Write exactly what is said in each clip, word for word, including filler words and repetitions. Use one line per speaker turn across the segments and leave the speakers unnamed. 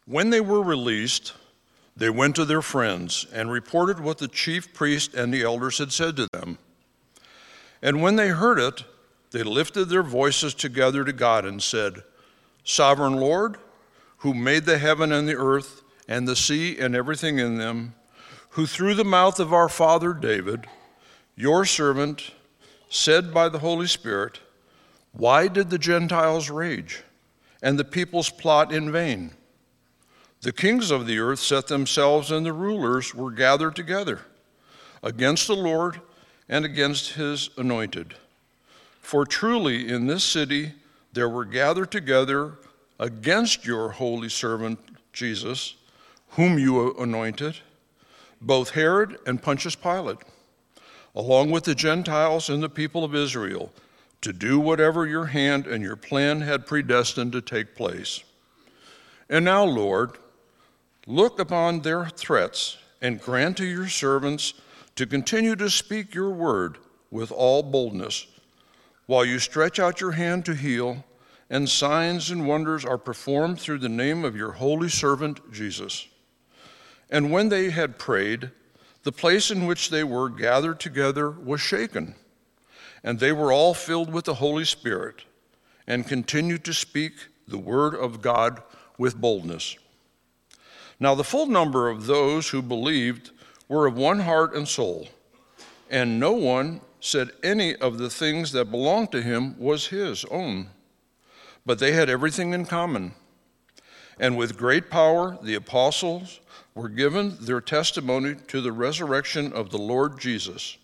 When they were released, they went to their friends and reported what the chief priest and the elders had said to them. And when they heard it, they lifted their voices together to God and said, "Sovereign Lord, who made the heaven and the earth and the sea and everything in them, who through the mouth of our father David, your servant, said by the Holy Spirit, why did the Gentiles rage and the peoples plot in vain? The kings of the earth set themselves, and the rulers were gathered together against the Lord and against his anointed. For truly in this city there were gathered together against your holy servant Jesus, whom you anointed, both Herod and Pontius Pilate, along with the Gentiles and the people of Israel, to do whatever your hand and your plan had predestined to take place. And now, Lord, look upon their threats and grant to your servants to continue to speak your word with all boldness, while you stretch out your hand to heal, and signs and wonders are performed through the name of your holy servant Jesus." And when they had prayed, the place in which they were gathered together was shaken, and they were all filled with the Holy Spirit, and continued to speak the word of God with boldness. Now the full number of those who believed were of one heart and soul, and no one said any of the things that belonged to him was his own, but they had everything in common. And with great power the apostles were given their testimony to the resurrection of the Lord Jesus.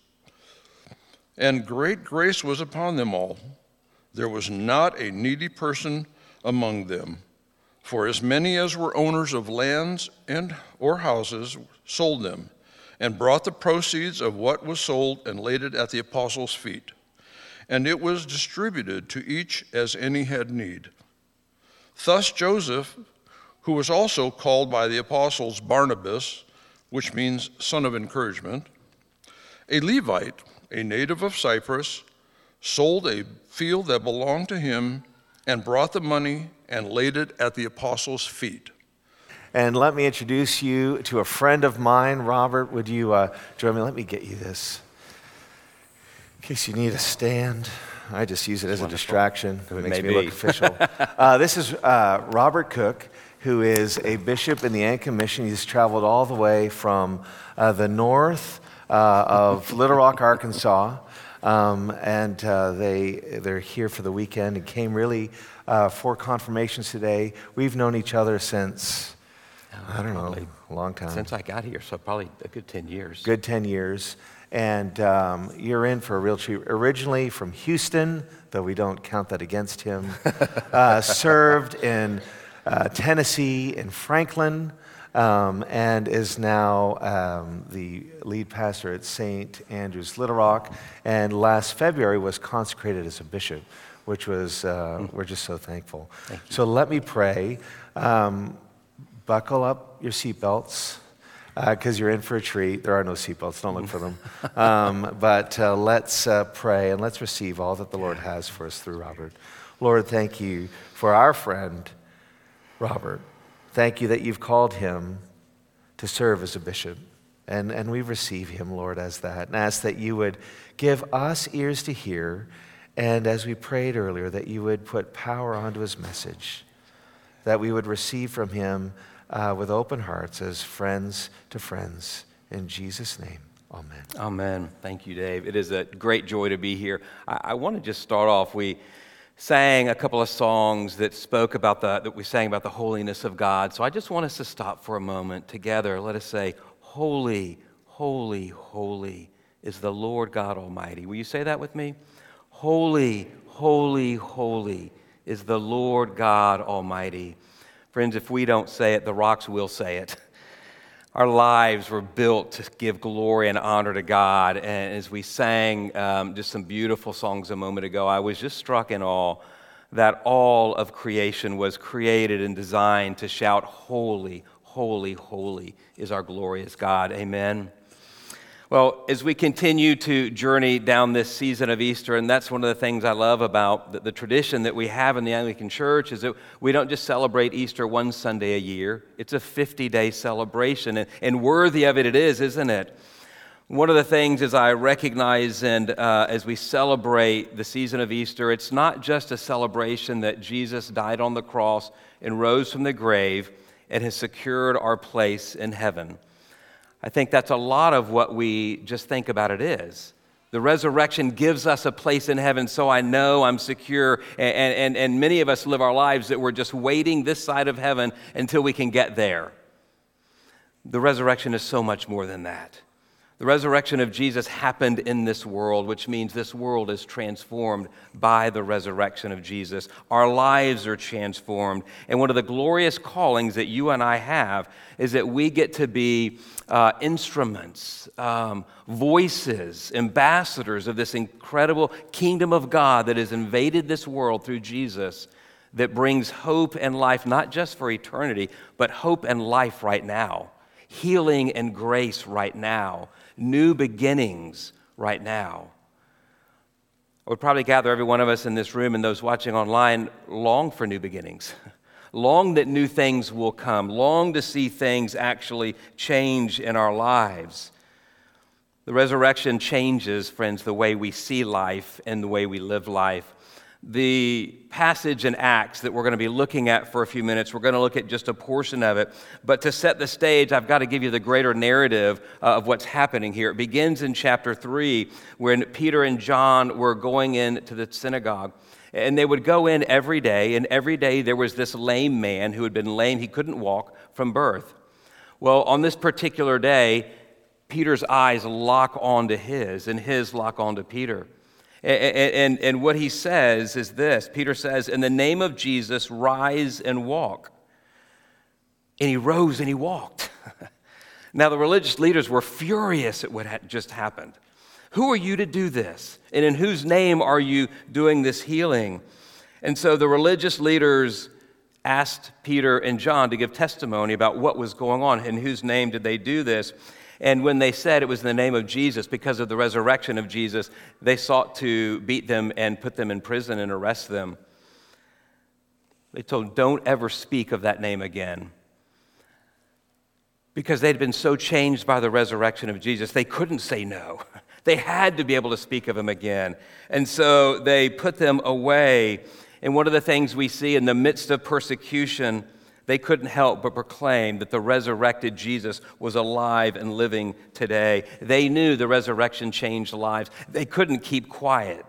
And great grace was upon them all. There was not a needy person among them. For as many as were owners of lands and or houses sold them, and brought the proceeds of what was sold and laid it at the apostles' feet. And it was distributed to each as any had need. Thus Joseph, who was also called by the apostles Barnabas, which means son of encouragement, a Levite, a native of Cyprus, sold a field that belonged to him and brought the money and laid it at the apostles' feet.
And let me introduce you to a friend of mine. Robert, would you uh, join me? Let me get you this. In case you need a stand. I just use it as
Wonderful.
a distraction. It makes
Maybe.
me look official. uh, this is uh, Robert Cook, who is a bishop in the Anglican Mission. He's traveled all the way from uh, the north uh, of Little Rock, Arkansas. Um, and uh, they, they're here for the weekend and came really uh, for confirmations today. We've known each other since, I don't know, a long time.
Since I got here, so probably a good ten years.
Good ten years. And um, you're in for a real treat. Originally from Houston, though we don't count that against him. uh, served in uh, Tennessee, in Franklin, um, and is now um, the lead pastor at Saint Andrew's Little Rock. And last February was consecrated as a bishop, which was, uh, mm. we're just so thankful. So let me pray. Um, buckle up your seatbelts. Because uh, you're in for a treat. There are no seatbelts, don't look for them. Um, but uh, let's uh, pray and let's receive all that the Lord has for us through Robert. Lord, thank you for our friend, Robert. Thank you that you've called him to serve as a bishop. And, and we receive him, Lord, as that. And ask that you would give us ears to hear. And as we prayed earlier, that you would put power onto his message. That we would receive from him Uh, with open hearts as friends to friends. In Jesus' name, amen.
Amen. Thank you, Dave. It is a great joy to be here. I, I want to just start off. We sang a couple of songs that spoke about the, that we sang about the holiness of God. So I just want us to stop for a moment together. Let us say, holy, holy, holy is the Lord God Almighty. Will you say that with me? Holy, holy, holy is the Lord God Almighty. Friends, if we don't say it, the rocks will say it. Our lives were built to give glory and honor to God. And as we sang um, just some beautiful songs a moment ago, I was just struck in awe that all of creation was created and designed to shout, holy, holy, holy is our glorious God. Amen. Well, as we continue to journey down this season of Easter, and that's one of the things I love about the, the tradition that we have in the Anglican Church, is that we don't just celebrate Easter one Sunday a year. It's a fifty-day celebration, and, and worthy of it it is, isn't it? One of the things as I recognize and uh, as we celebrate the season of Easter, it's not just a celebration that Jesus died on the cross and rose from the grave and has secured our place in heaven. I think that's a lot of what we just think about it is. The resurrection gives us a place in heaven, so I know I'm secure, and, and, and many of us live our lives that we're just waiting this side of heaven until we can get there. The resurrection is so much more than that. The resurrection of Jesus happened in this world, which means this world is transformed by the resurrection of Jesus. Our lives are transformed. And one of the glorious callings that you and I have is that we get to be uh, instruments, um, voices, ambassadors of this incredible kingdom of God that has invaded this world through Jesus, that brings hope and life, not just for eternity, but hope and life right now, healing and grace right now, new beginnings right now. I would probably gather every one of us in this room and those watching online long for new beginnings, long that new things will come, long to see things actually change in our lives. The resurrection changes, friends, the way we see life and the way we live life. The passage in Acts that we're going to be looking at for a few minutes, we're going to look at just a portion of it. But to set the stage, I've got to give you the greater narrative uh, of what's happening here. It begins in chapter three, when Peter and John were going into the synagogue. And they would go in every day, and every day there was this lame man who had been lame. He couldn't walk from birth. Well, on this particular day, Peter's eyes lock onto his, and his lock onto Peter. And, and, and what he says is this. Peter says, "In the name of Jesus, rise and walk." And he rose and he walked. Now, the religious leaders were furious at what had just happened. Who are you to do this? And in whose name are you doing this healing? And so the religious leaders asked Peter and John to give testimony about what was going on. In whose name did they do this? And when they said it was in the name of Jesus, because of the resurrection of Jesus, they sought to beat them and put them in prison and arrest them. They told them, don't ever speak of that name again. Because they'd been so changed by the resurrection of Jesus, they couldn't say no. They had to be able to speak of him again. And so they put them away. And one of the things we see in the midst of persecution, they couldn't help but proclaim that the resurrected Jesus was alive and living today. They knew the resurrection changed lives. They couldn't keep quiet.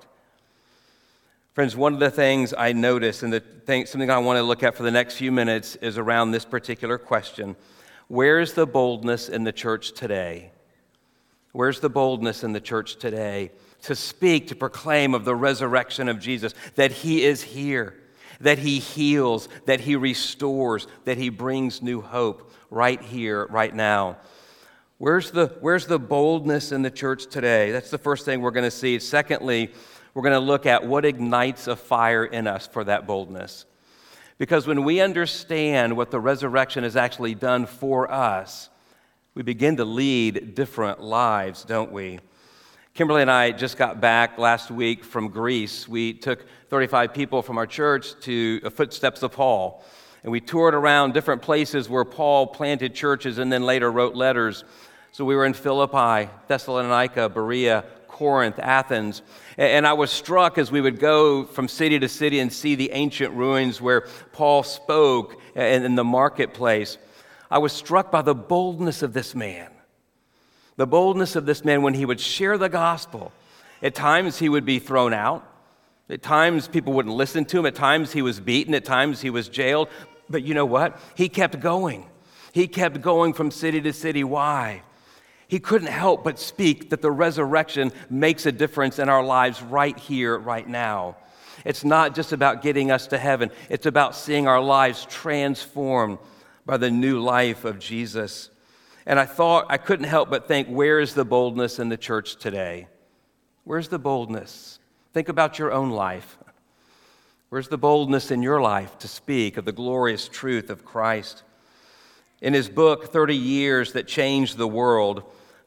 Friends, one of the things I notice, and the thing, something I want to look at for the next few minutes, is around this particular question. Where's the boldness in the church today? Where's the boldness in the church today to speak, to proclaim of the resurrection of Jesus, that he is here, that he heals, that he restores, that he brings new hope right here, right now? Where's the, where's the boldness in the church today? That's the first thing we're going to see. Secondly, we're going to look at what ignites a fire in us for that boldness. Because when we understand what the resurrection has actually done for us, we begin to lead different lives, don't we? Kimberly and I just got back last week from Greece. We took thirty-five people from our church to the footsteps of Paul. And we toured around different places where Paul planted churches and then later wrote letters. So we were in Philippi, Thessalonica, Berea, Corinth, Athens. And I was struck as we would go from city to city and see the ancient ruins where Paul spoke in the marketplace. I was struck by the boldness of this man. The boldness of this man when he would share the gospel. At times he would be thrown out. At times people wouldn't listen to him. At times he was beaten. At times he was jailed. But you know what? He kept going. He kept going from city to city. Why? He couldn't help but speak that the resurrection makes a difference in our lives right here, right now. It's not just about getting us to heaven. It's about seeing our lives transformed by the new life of Jesus. And I thought, I couldn't help but think, where is the boldness in the church today? Where's the boldness? Think about your own life. Where's the boldness in your life to speak of the glorious truth of Christ? In his book, thirty years That Changed the World,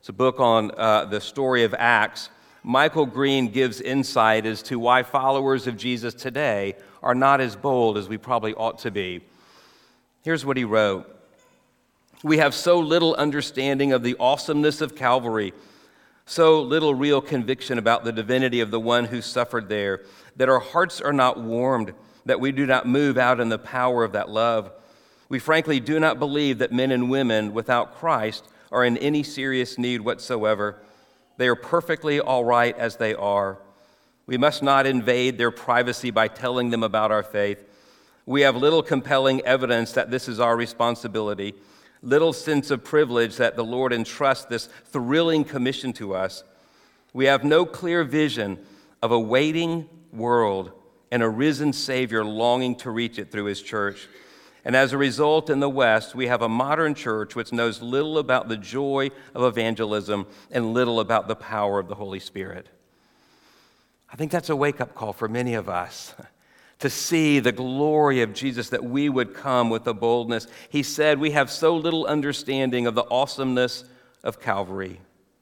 It's a book on uh, the story of Acts. Michael Green gives insight as to why followers of Jesus today are not as bold as we probably ought to be. Here's what he wrote. We have so little understanding of the awesomeness of Calvary, so little real conviction about the divinity of the one who suffered there, that our hearts are not warmed, that we do not move out in the power of that love. We frankly do not believe that men and women without Christ are in any serious need whatsoever. They are perfectly all right as they are. We must not invade their privacy by telling them about our faith. We have little compelling evidence that this is our responsibility, little sense of privilege that the Lord entrusts this thrilling commission to us. We have no clear vision of a waiting world and a risen Savior longing to reach it through his church. And as a result, in the West, we have a modern church which knows little about the joy of evangelism and little about the power of the Holy Spirit. I think that's a wake-up call for many of us to see the glory of Jesus, that we would come with the boldness. He said, we have so little understanding of the awesomeness of Calvary.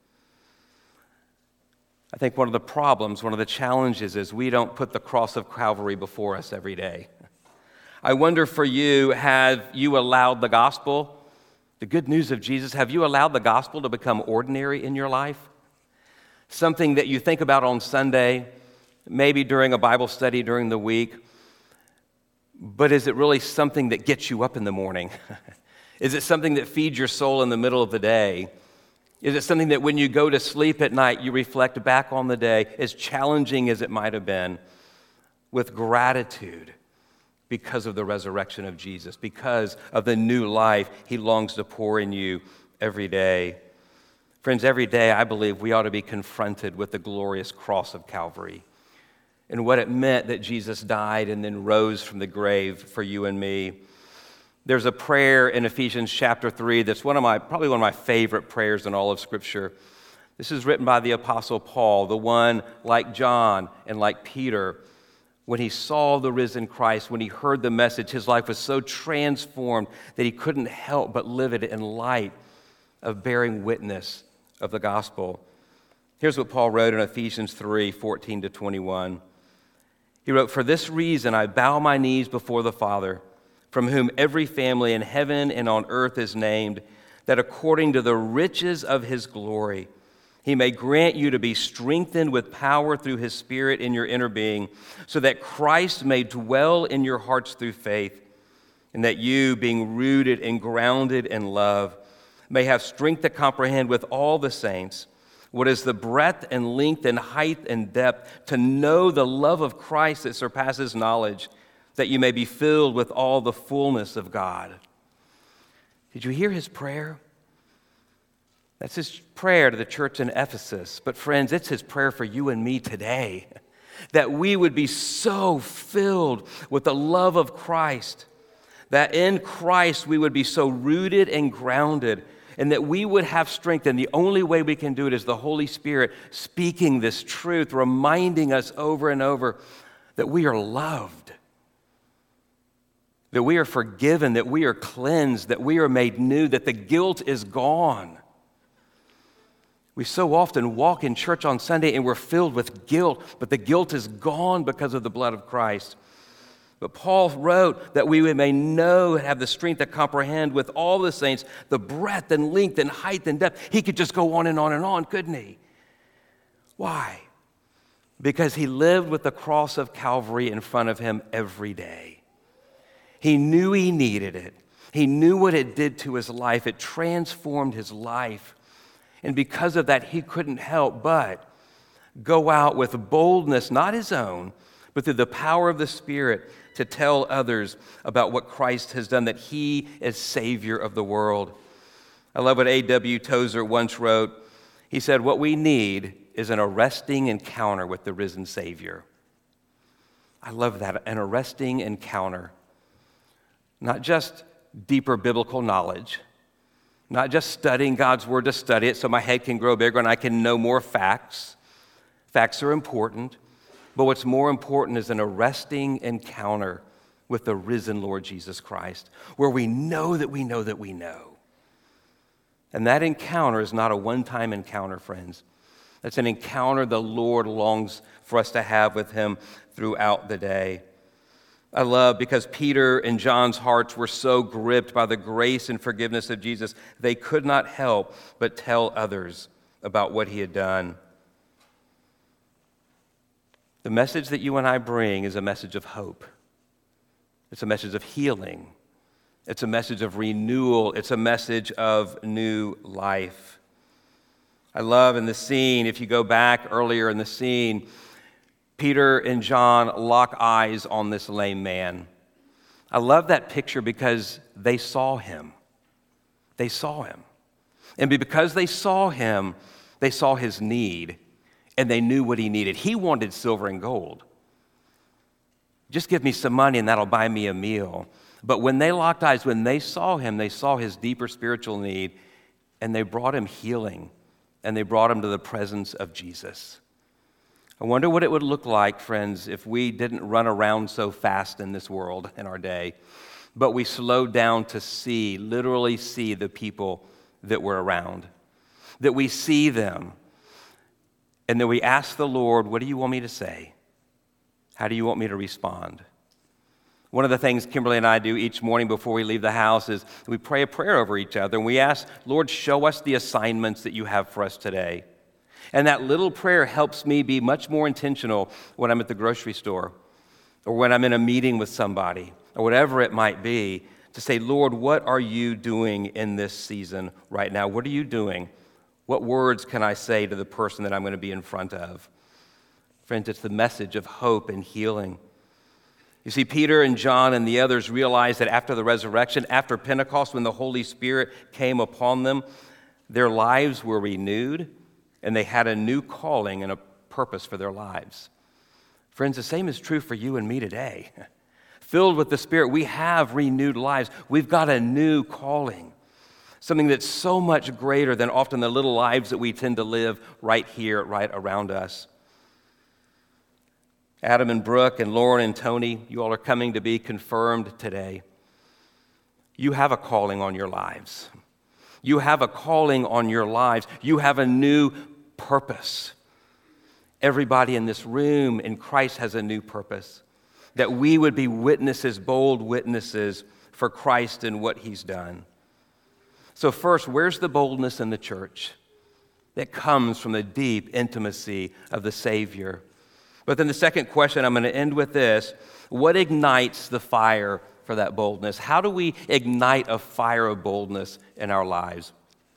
I think one of the problems, one of the challenges is we don't put the cross of Calvary before us every day. I wonder for you, have you allowed the gospel, the good news of Jesus, have you allowed the gospel to become ordinary in your life? Something that you think about on Sunday, maybe during a Bible study during the week, but is it really something that gets you up in the morning? Is it something that feeds your soul in the middle of the day? Is it something that when you go to sleep at night, you reflect back on the day, as challenging as it might have been, with gratitude? Because of the resurrection of Jesus, because of the new life he longs to pour in you every day. Friends, every day I believe we ought to be confronted with the glorious cross of Calvary and what it meant that Jesus died and then rose from the grave for you and me. There's a prayer in Ephesians chapter three that's one of my, probably one of my favorite prayers in all of Scripture. This is written by the Apostle Paul, the one like John and like Peter. When he saw the risen Christ, when he heard the message, his life was so transformed that he couldn't help but live it in light of bearing witness of the gospel. Here's what Paul wrote in Ephesians three, fourteen to twenty-one. He wrote, "For this reason I bow my knees before the Father, from whom every family in heaven and on earth is named, that according to the riches of his glory, he may grant you to be strengthened with power through his Spirit in your inner being, so that Christ may dwell in your hearts through faith, and that you, being rooted and grounded in love, may have strength to comprehend with all the saints what is the breadth and length and height and depth, to know the love of Christ that surpasses knowledge, that you may be filled with all the fullness of God." Did you hear his prayer? That's his prayer to the church in Ephesus. But friends, it's his prayer for you and me today, that we would be so filled with the love of Christ, that in Christ we would be so rooted and grounded, and that we would have strength. And the only way we can do it is the Holy Spirit speaking this truth, reminding us over and over that we are loved, that we are forgiven, that we are cleansed, that we are made new, that the guilt is gone. We so often walk in church on Sunday and we're filled with guilt, but the guilt is gone because of the blood of Christ. But Paul wrote that we may know and have the strength to comprehend with all the saints the breadth and length and height and depth. He could just go on and on and on, couldn't he? Why? Because he lived with the cross of Calvary in front of him every day. He knew he needed it. He knew what it did to his life. It transformed his life. And because of that, he couldn't help but go out with boldness, not his own, but through the power of the Spirit, to tell others about what Christ has done, that he is Savior of the world. I love what A W Tozer once wrote. He said, "What we need is an arresting encounter with the risen Savior." I love that, an arresting encounter. Not just deeper biblical knowledge, not just studying God's word to study it so my head can grow bigger and I can know more facts. Facts are important, but what's more important is an arresting encounter with the risen Lord Jesus Christ, where we know that we know that we know And that encounter is not a one-time encounter, friends. That's an encounter the Lord longs for us to have with him throughout the day. I love because Peter and John's hearts were so gripped by the grace and forgiveness of Jesus, they could not help but tell others about what he had done. The message that you and I bring is a message of hope. It's a message of healing. It's a message of renewal. It's a message of new life. I love in the scene, if you go back earlier in the scene, Peter and John lock eyes on this lame man. I love that picture because they saw him. They saw him. And because they saw him, they saw his need, and they knew what he needed. He wanted silver and gold. Just give me some money and that'll buy me a meal. But when they locked eyes, when they saw him, they saw his deeper spiritual need, and they brought him healing, and they brought him to the presence of Jesus. I wonder what it would look like, friends, if we didn't run around so fast in this world in our day, but we slowed down to see, literally see the people that we're around, that we see them, and that we ask the Lord, what do you want me to say? How do you want me to respond? One of the things Kimberly and I do each morning before we leave the house is we pray a prayer over each other, and we ask, Lord, show us the assignments that you have for us today. And that little prayer helps me be much more intentional when I'm at the grocery store or when I'm in a meeting with somebody or whatever it might be, to say, Lord, what are you doing in this season right now? What are you doing? What words can I say to the person that I'm going to be in front of? Friends, it's the message of hope and healing. You see, Peter and John and the others realized that after the resurrection, after Pentecost, when the Holy Spirit came upon them, their lives were renewed, and they had a new calling and a purpose for their lives. Friends, the same is true for you and me today. Filled with the Spirit, we have renewed lives. We've got a new calling, something that's so much greater than often the little lives that we tend to live right here, right around us. Adam and Brooke and Lauren and Tony, you all are coming to be confirmed today. You have a calling on your lives. You have a calling on your lives. You have a new purpose. Everybody in this room in Christ has a new purpose, that we would be witnesses, bold witnesses for Christ and what he's done. So first, where's the boldness in the church? That comes from the deep intimacy of the Savior. But then the second question, I'm going to end with this. What ignites the fire for that boldness? How do we ignite a fire of boldness in our lives?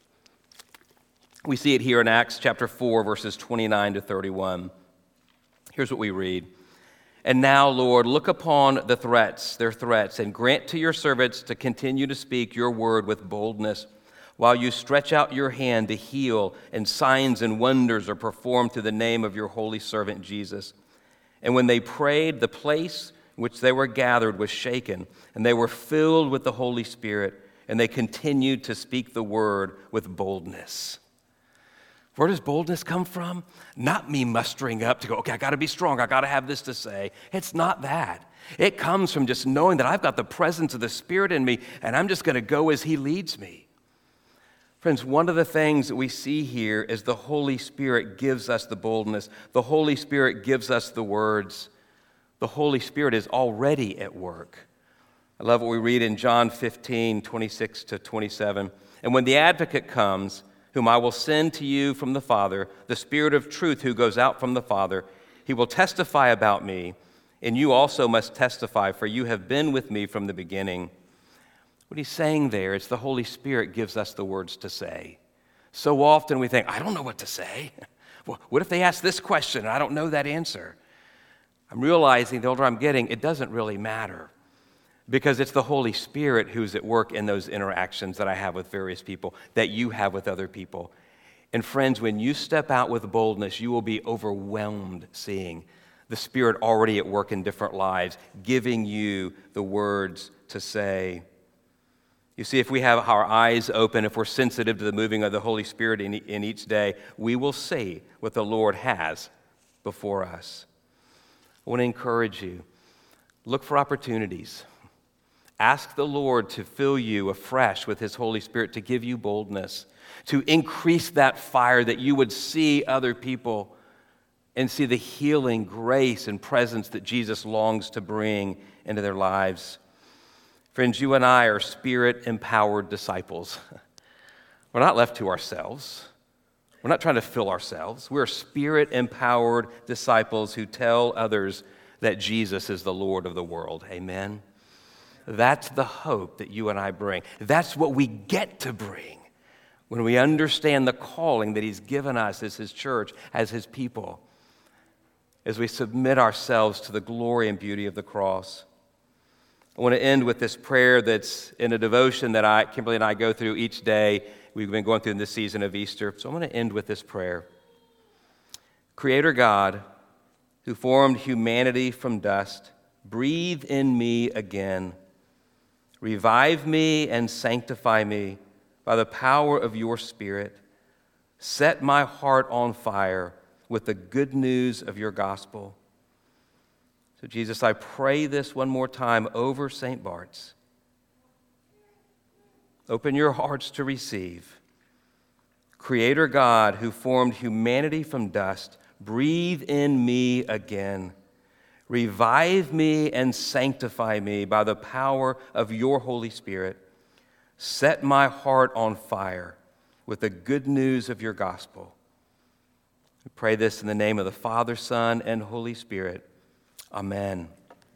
We see it here in Acts chapter four, verses twenty-nine to thirty-one. Here's what we read. And now, Lord, look upon the threats, their threats, and grant to your servants to continue to speak your word with boldness, while you stretch out your hand to heal, and signs and wonders are performed through the name of your holy servant Jesus. And when they prayed, the place in which they were gathered was shaken, and they were filled with the Holy Spirit, and they continued to speak the word with boldness. Where does boldness come from? Not me mustering up to go, okay, I got to be strong. I got to have this to say. It's not that. It comes from just knowing that I've got the presence of the Spirit in me, and I'm just going to go as he leads me. Friends, one of the things that we see here is the Holy Spirit gives us the boldness. The Holy Spirit gives us the words. The Holy Spirit is already at work. I love what we read in John fifteen, twenty-six to twenty-seven. And when the advocate comes, whom I will send to you from the Father, the Spirit of truth who goes out from the Father, he will testify about me, and you also must testify, for you have been with me from the beginning. What he's saying there is the Holy Spirit gives us the words to say. So often we think, I don't know what to say. Well, what if they ask this question and I don't know that answer? I'm realizing the older I'm getting, it doesn't really matter, because it's the Holy Spirit who's at work in those interactions that I have with various people, that you have with other people. And friends, when you step out with boldness, you will be overwhelmed seeing the Spirit already at work in different lives, giving you the words to say. You see, if we have our eyes open, if we're sensitive to the moving of the Holy Spirit in, in each day, we will see what the Lord has before us. I want to encourage you. Look for opportunities. Ask the Lord to fill you afresh with his Holy Spirit, to give you boldness, to increase that fire that you would see other people and see the healing grace and presence that Jesus longs to bring into their lives. Friends, you and I are Spirit-empowered disciples. We're not left to ourselves. We're not trying to fill ourselves. We're Spirit-empowered disciples who tell others that Jesus is the Lord of the world. Amen? That's the hope that you and I bring. That's what we get to bring when we understand the calling that he's given us as his church, as his people, as we submit ourselves to the glory and beauty of the cross. I want to end with this prayer that's in a devotion that I, Kimberly and I go through each day. We've been going through in this season of Easter. So I'm going to end with this prayer. Creator God, who formed humanity from dust, breathe in me again. Revive me and sanctify me by the power of your Spirit. Set my heart on fire with the good news of your gospel. So, Jesus, I pray this one more time over Saint Bart's. Open your hearts to receive. Creator God, who formed humanity from dust, breathe in me again. Revive me and sanctify me by the power of your Holy Spirit. Set my heart on fire with the good news of your gospel. We pray this in the name of the Father, Son, and Holy Spirit. Amen.